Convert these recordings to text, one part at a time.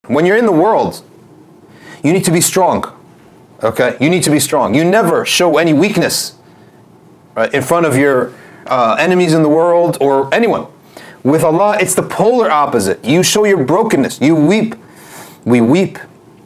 When you're in the world, you need to be strong. Okay? You need to be strong. You never show any weakness, right, in front of your enemies in the world or anyone. With Allah, it's the polar opposite. You show your brokenness. You weep. We weep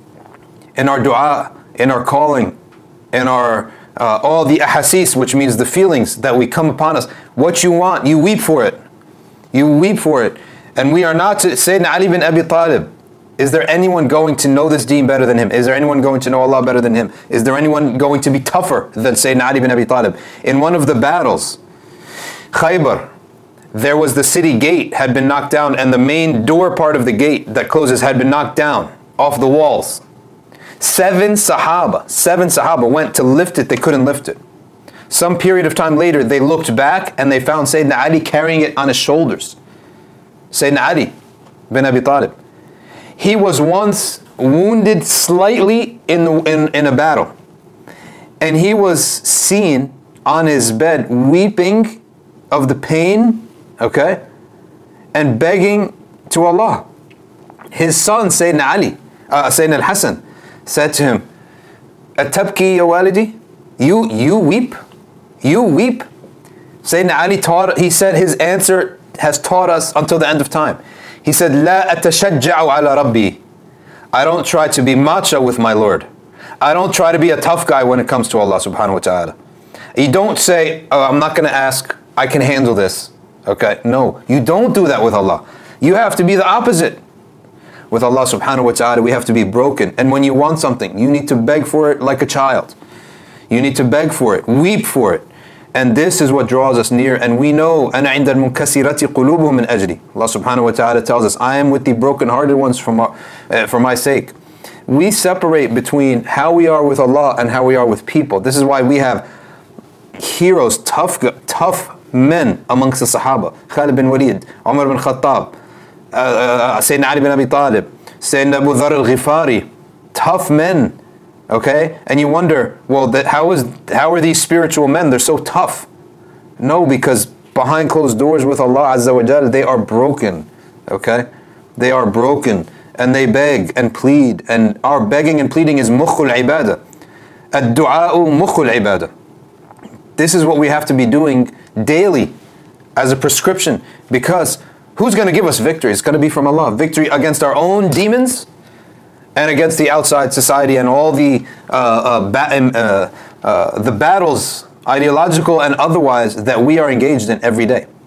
in our dua, in our calling, in our all the ahasis, which means the feelings that we come upon us. What you want, you weep for it. You weep for it. And we are not to Sayyidina Ali bin Abi Talib. Is there anyone going to know this deen better than him? Is there anyone going to know Allah better than him? Is there anyone going to be tougher than Sayyidina Ali bin Abi Talib? In one of the battles, Khaybar, there was the city gate had been knocked down, and the main door part of the gate that closes had been knocked down off the walls. Seven Sahaba went to lift it, they couldn't lift it. Some period of time later, they looked back and they found Sayyidina Ali carrying it on his shoulders. Sayyidina Ali bin Abi Talib. He was once wounded slightly in a battle. And he was seen on his bed weeping of the pain, okay, and begging to Allah. His son, Sayyidina Ali, Sayyidina al-Hasan, said to him, Atabki ya walidi? You weep? You weep? Sayyidina Ali he said his answer has taught us until the end of time. He said, La atashajja'u ala rabbi. I don't try to be macho with my Lord. I don't try to be a tough guy when it comes to Allah subhanahu wa ta'ala. You don't say, oh, I'm not going to ask, I can handle this. Okay, no, you don't do that with Allah. You have to be the opposite. With Allah subhanahu wa ta'ala, we have to be broken. And when you want something, you need to beg for it like a child. You need to beg for it, weep for it. And this is what draws us near. And we know, أَنَا عِنْدَ الْمُنْكَسِرَةِ قُلُوبُهُمْ مِنْ أَجْلِ. Allah subhanahu wa ta'ala tells us, I am with the broken-hearted ones for my sake. We separate between how we are with Allah and how we are with people. This is why we have heroes, tough men amongst the Sahaba. Khalid bin Walid, Umar bin Khattab, Sayyidina Ali bin Abi Talib, Sayyidina Abu Dharr al-Ghifari, tough men, okay? And you wonder, well, how are these spiritual men? They're so tough. No, because behind closed doors with Allah Azza wa Jalla, they are broken, okay? They are broken, and they beg and plead, and our begging and pleading is mukhul ibadah. Ad-du'a'u mukhul ibadah. This is what we have to be doing daily as a prescription, because who's going to give us victory? It's going to be from Allah. Victory against our own demons and against the outside society and all the battles, ideological and otherwise, that we are engaged in every day.